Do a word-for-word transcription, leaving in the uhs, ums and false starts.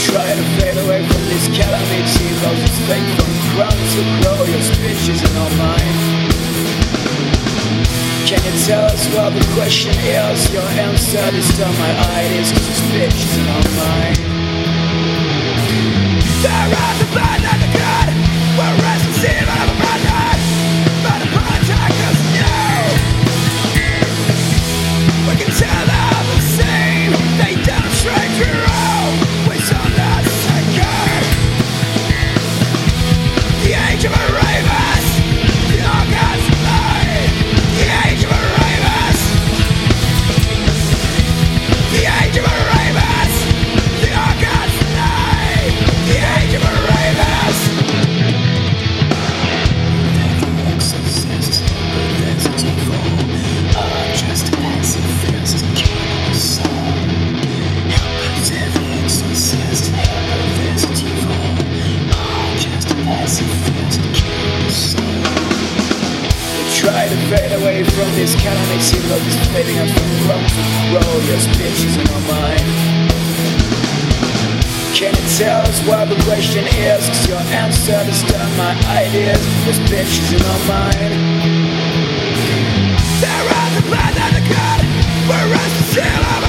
Try to fade away from this calamity. Roses fake from ground to grow. Your speech isn't all mine. Can you tell us what the question is? Your answer this time my ideas, cause your speech isn't all mine. There are the bad and the good. We're restless even of a brother. But the project is new. We can tell them the same. They demonstrate your own. We saw that second. The age of a ravens. The August night. The age of a ravens. The age of a ravens. The August night. The age of a ravens. Never exists, but there's a devil. I'm just a passive fears to kill the soul. Help never exists, but there's a devil. I'm just a passive fears to kill the soul. Try to fade away from this calamity. Love is fading us from ground to grow. Your speech isn't all mine. Can you tell us what the question is? Cause your answer to stun my ideas. Your speech isn't all mine. There are the bad and the good. We're restless still.